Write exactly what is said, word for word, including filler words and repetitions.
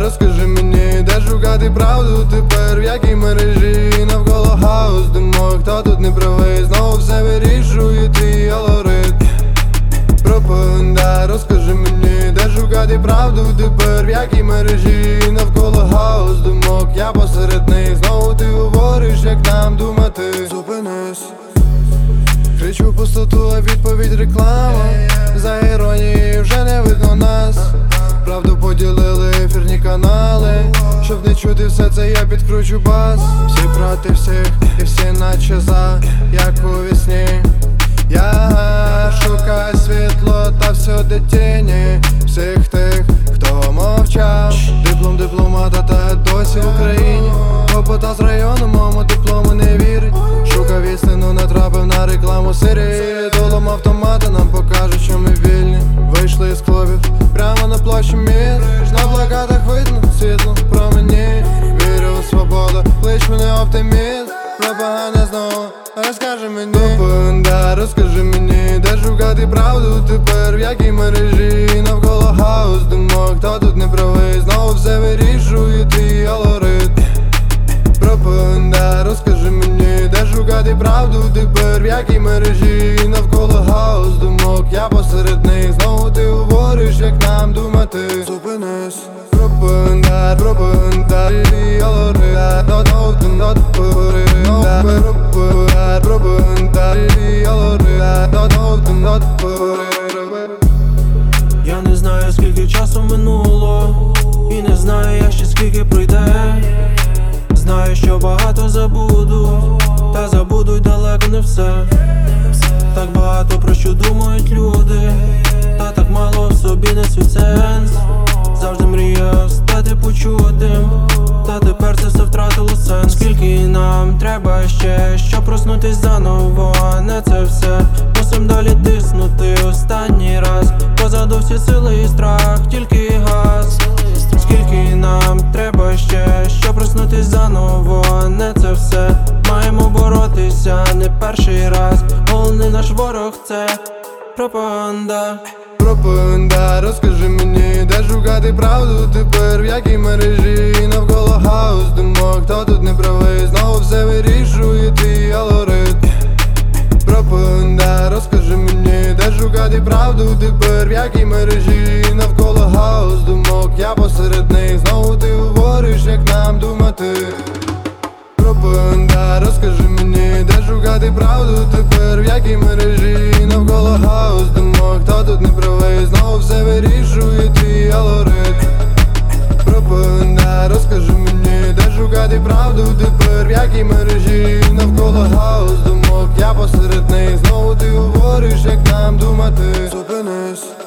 розкажи мені, де шукати правду тепер, в якій мережі, навколо хаос, думок, хто тут не правий, знову все вирішує твій алгоритм. Пропаганда, розкажи мені, де шукати правду тепер, в якій мережі, навколо хаос, думок, я посеред них, знову ти говориш, як нам думати. Зупинись, кричу пустоту, а відповідь реклама. За іронією вже не видно нас. Правду поділили ефірні канали. Щоб не чути все це, я підкручу бас. Всі проти всіх і всі наче за, як у вісні. Я шукаю світло та всюди тіні всіх тих, хто мовчав. Диплом дипломата та досі в Україні. Опита з району, моєму диплому не вірить. Шукав істину, натрапив на рекламу Сирії. Долом автомата нам покажуть, що ми вільні. Вийшли із клубів прямо на площі міст. На плакатах видно світло промені. Вірю у свободу, клич мене оптиміст. Пропаганда знову, розкажи мені. Пропаганда, розкажи мені, де шукати правду тепер, в якій мережі, навколо хаос, думок, хто тут не правий, знову все вирішує твій алгоритм. Пропаганда, розкажи мені, де шукати правду тепер, в якій мережі, навколо хаос, думок, я посеред них, знову ти говориш, як нам думати. Зупинись. Пропаганда, пропаганда, твій алгоритм, not often, not пропаганда, пропаганда, твій алгоритм, not often, not Я не знаю, скільки часу минуло, і не знаю я ще скільки пройде. Знаю, що багато забуду, та забудуть далеко не все. Так багато про що думають люди, та так мало в собі несуть сенс. Завжди мріяв стати почутим, та тепер це все втратило сенс. Скільки нам треба ще, щоб проснутись заново, а не це все. Мусим далі тиснути останній раз. Позаду всі сили і страх, тільки газ. Скільки нам треба ще, щоб проснутись заново, а не це все. Маємо боротися не перший раз. Головний наш ворог це пропаганда. Пропаганда, розкажи мені, де шукати правду тепер, в якій мережі, навколо хаос, думок, хто тут не правий, знову все вирішує твій алгоритм. Пропаганда, розкажи мені, де шукати правду тепер, в якій мережі, навколо хаос, думок, я посеред них, знову ти говориш, як нам думати. Пропаганда, розкажи мені, де шукати правду тепер, в якій мережі, навколо хаос, думок, хто тут не правий, знову все вирішує твій алгоритм. Пропаганда, розкажи мені, де шукати правду тепер, в якій мережі, навколо хаос, думок, я посеред них, знову ти говориш, як нам думати. Зупинись.